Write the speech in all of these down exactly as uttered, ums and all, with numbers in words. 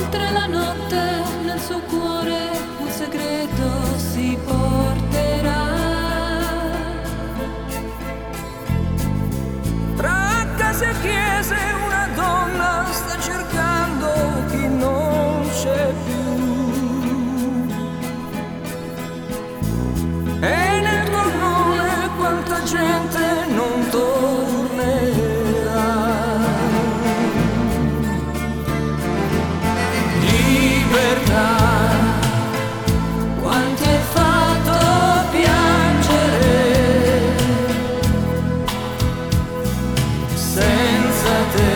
Oltre la notte nel suo cuore un segreto si porterà. Tra case e chiese una donna sta cercando chi non c'è più. E nel tornone quanta gente non tornerà. Libertà, quanti hai fatto piangere, senza te,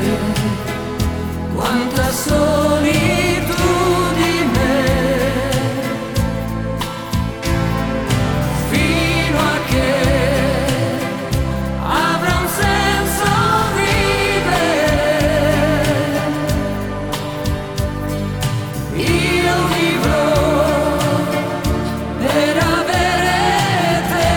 quanta solitudine, fino a che avrà un senso vivere. Io vivrò per avere te.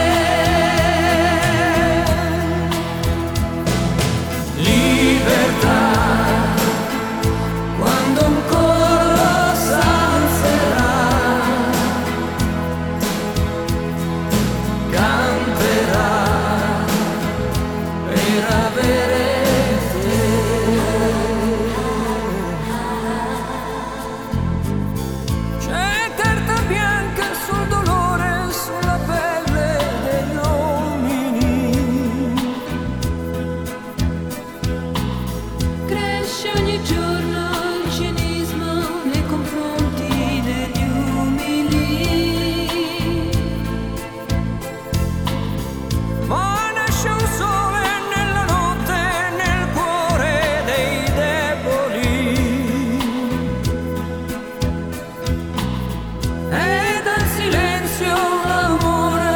Libertà, quando un coro s'alzerà, canterà per avere te. C'è carta bianca sul dolore, sulla pelle degli uomini. Cresce ogni giorno il cinismo nei confronti degli umili. Ma nasce un sole nella notte, nel cuore dei deboli. E dal silenzio l'amore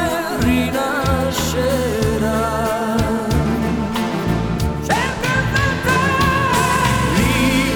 rinascerà. Cerca libertà,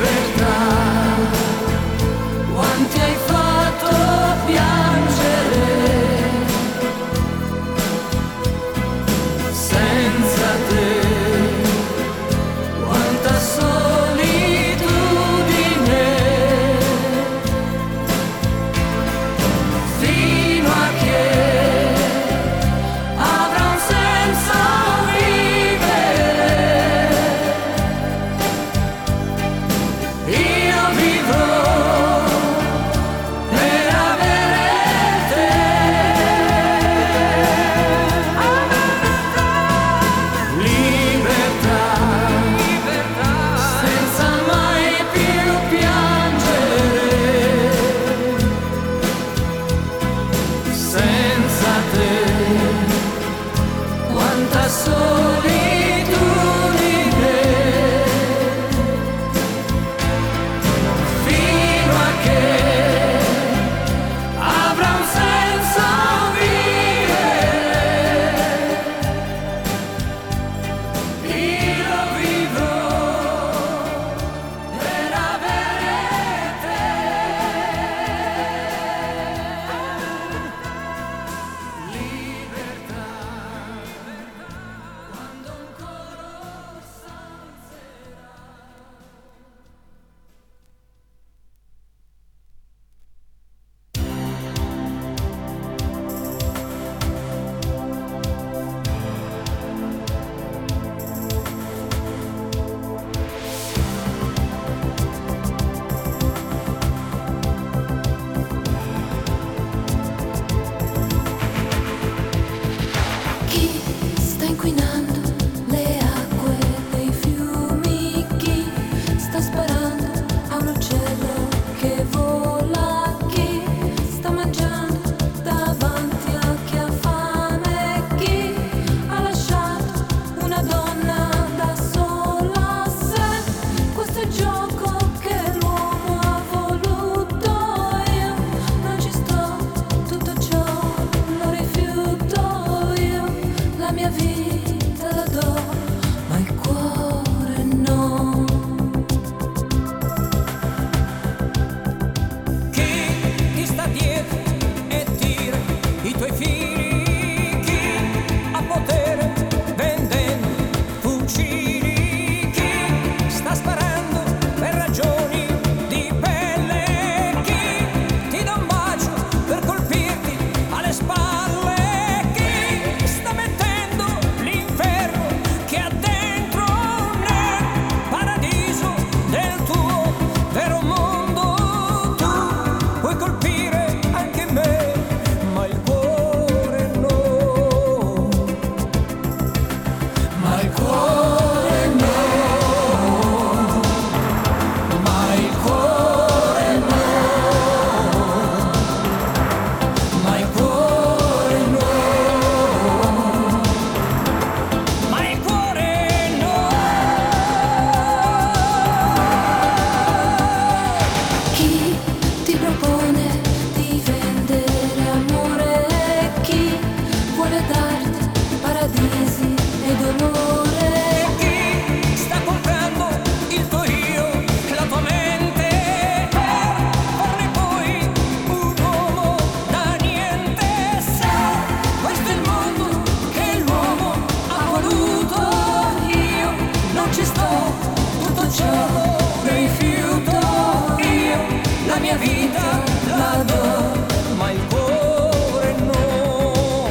ciò, rifiuto io, la mia vita la do, ma il cuore no,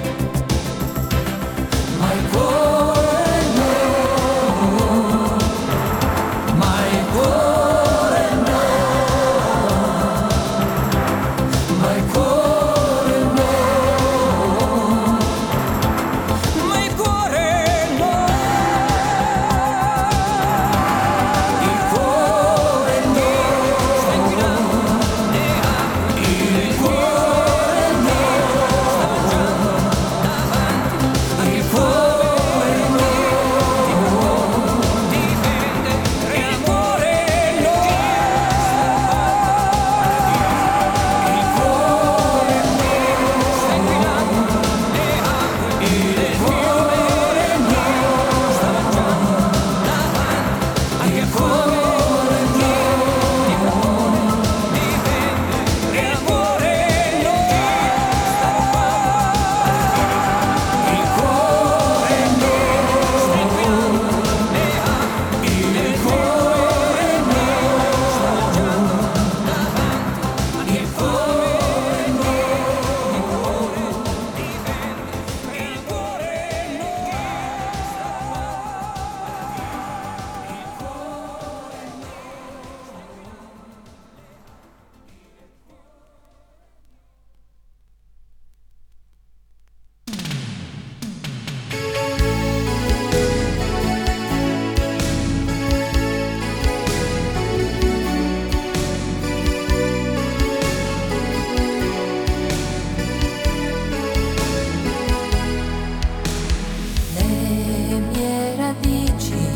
ma il cuore no, ma il cuore no, ma il cuore no, ma il cuore no, il cuore no, sta inquinando le acque, il cuore no, sta mangiando davanti, il cuore no, dipende, il cuore no, il cuore no, sta inquinando le acque, il cuore no, sta mangiando davanti, il cuore no, dipende, il cuore no, sta il cuore no, sta inquinando le acque, il cuore no, sta mangiando davanti, il cuore no, il cuore dipende, il cuore no, Le mie radici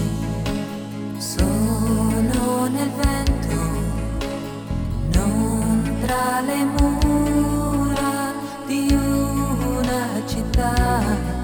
sono nel vento, non tra le mura di una città.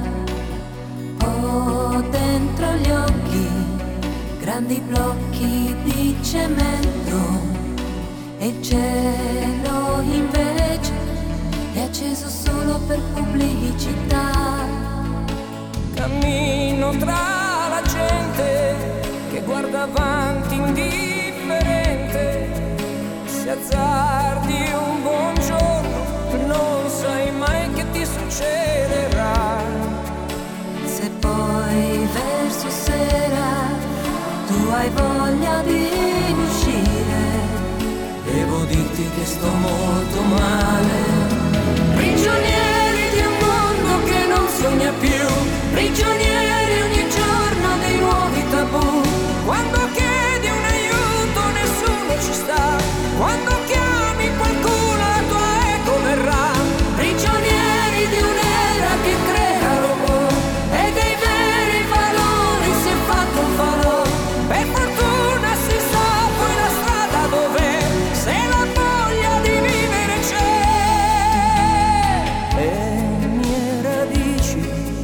Ho dentro gli occhi grandi blocchi di cemento e il cielo invece è acceso solo per pubblicità. cammino tra la gente che guarda avanti indifferente, se azzardi un buongiorno non sai mai che ti succederà. Se poi verso sera tu hai voglia di uscire, Devo dirti che sto molto male, prigionieri di un mondo che non sogna più, prigionieri ogni giorno dei nuovi tabù. quando chiedi un aiuto nessuno ci sta, quando chiami qualcuno la tua eco verrà. Prigionieri di un'era che crea robot e dei veri valori si è fatto un falò. Per fortuna si sa poi la strada dov'è, se la voglia di vivere c'è. Le mie radici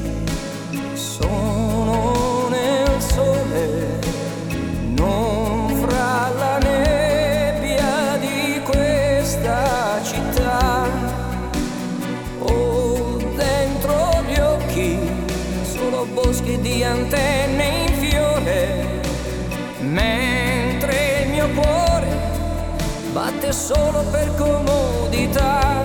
sono nel sole, non fra la nebbia di questa città. Ho dentro gli occhi solo boschi di antenne in fiore, mentre il mio cuore batte solo per comodità.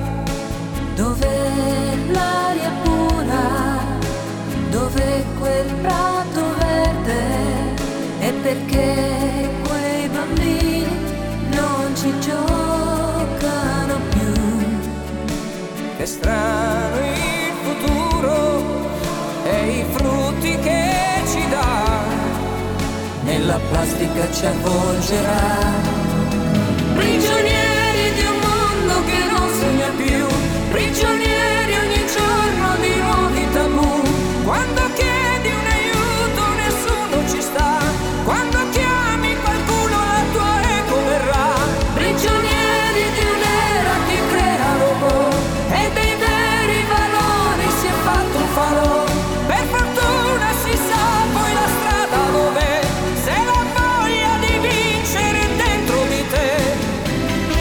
Dov'è l'aria pura? Dov'è quel prato verde? E perché quei bambini non ci giocano più? Che strano il futuro e i frutti che ci dà, Nella plastica ci avvolgerà. Prigionieri di un mondo che non sogna più, prigionieri ogni giorno di nuovi tabù. quando chiedi un aiuto nessuno ci sta, quando chiami qualcuno la tua eco verrà. Prigionieri di un'era che crea robot e dei veri valori si è fatto un falò. Per fortuna si sa poi la strada dov'è, se la voglia di vincere è dentro di te.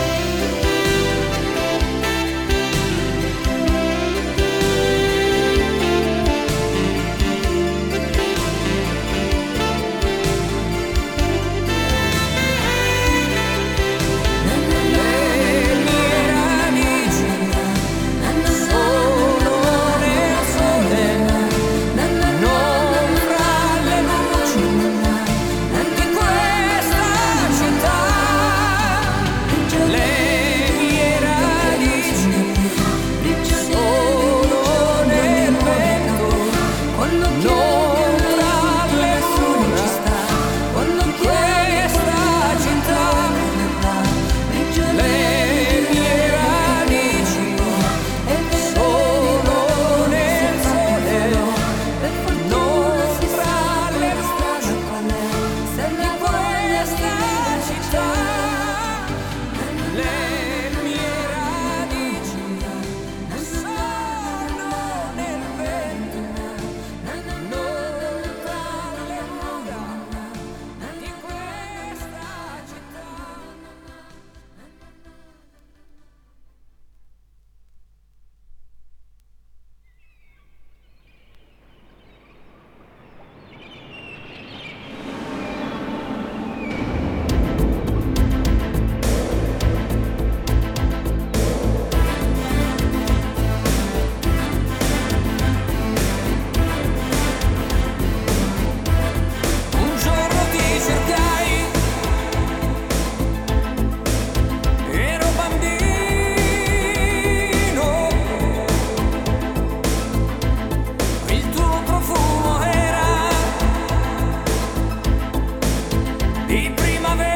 di primavera,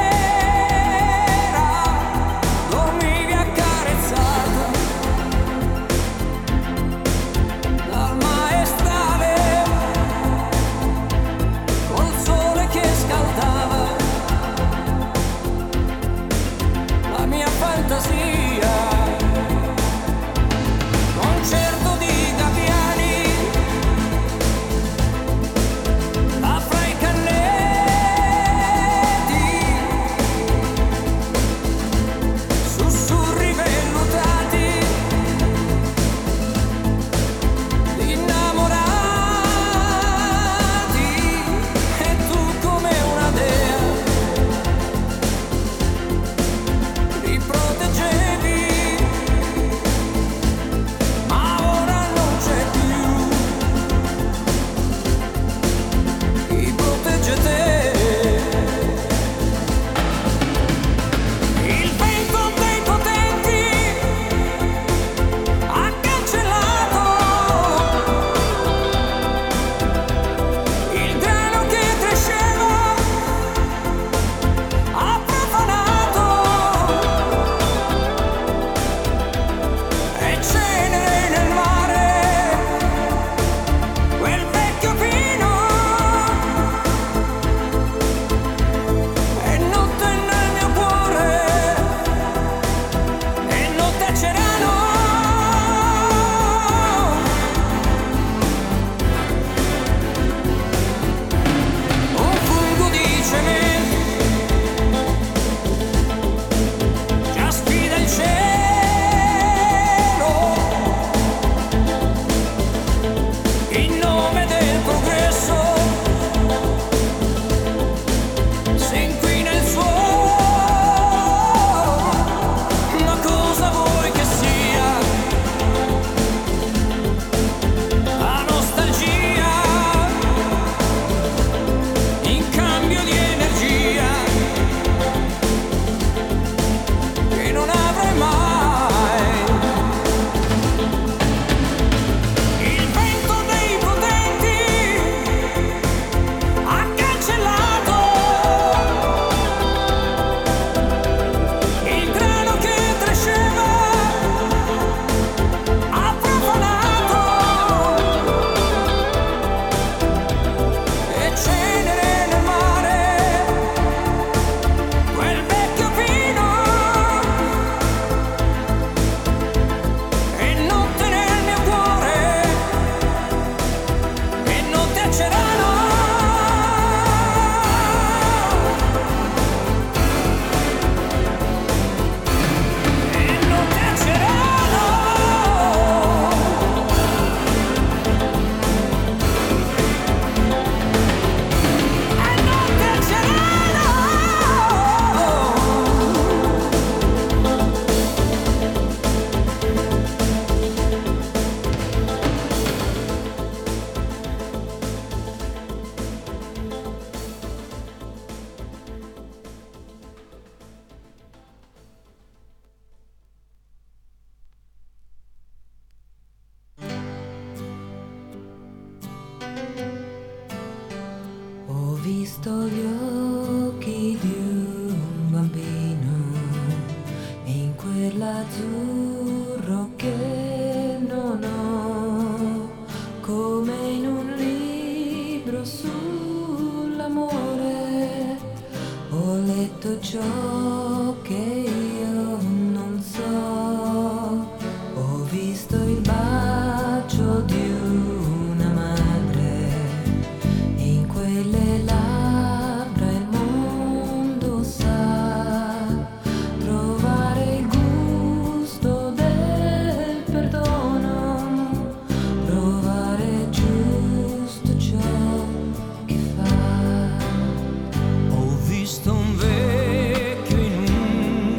dormivi accarezzato dal maestrale, col sole che scaldava la mia fantasia. Concerto di gabbiani là fra i canneti, sussurri vellutati di innamorati, e tu come una dea li proteggevi, ma ora non c'è più chi protegge te. Il vento dei potenti ha cancellato il grano che cresceva, ha profanato, e cenere nel mare quel vecchio vino, e notte nel mio cuore, e notte a Cerano. Un fungo di cemento già sfida il cielo in nome del progresso, se inquina il suolo. Ma cosa vuoi che sia la nostalgia in cambio di energia che non avrai mai? Il vento dei potenti ha cancellato il grano che cresceva, ha profanato, e cenere nel mare quel vecchio vino, e notte nel mio cuore, e notte a Cerano. E notte a Cerano. E notte a Cerano. Ho visto gli occhi di un bambino in quell'azzurro che non ho, come in un libro sull'amore. Ho letto ciò che io non so. Ho visto il bacio di una madre in quelle labbra, il mondo sa trovare il gusto del perdono, provare giusto ciò che fa. Ho visto un vecchio in un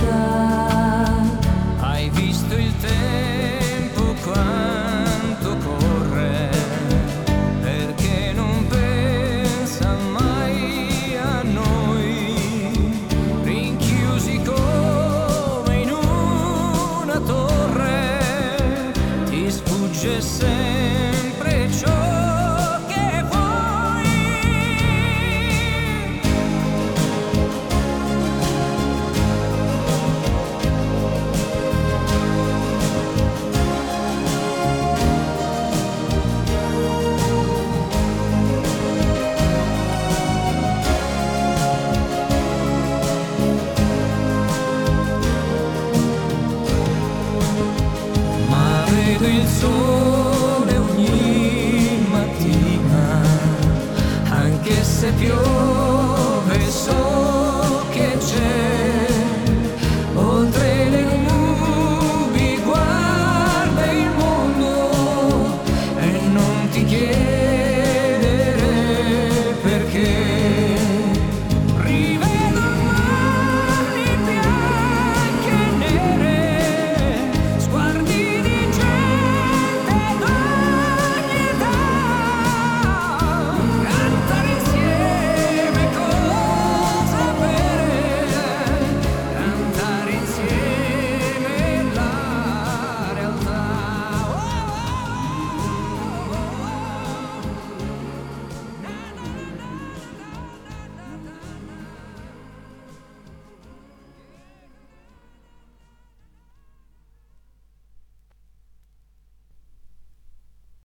sa. Hai visto il tempo quanto corre, perché non pensa mai a noi, rinchiusi come in una torre, ti sfugge sempre ciò che vuoi. Ma vedo il sole ogni mattina, anche se piove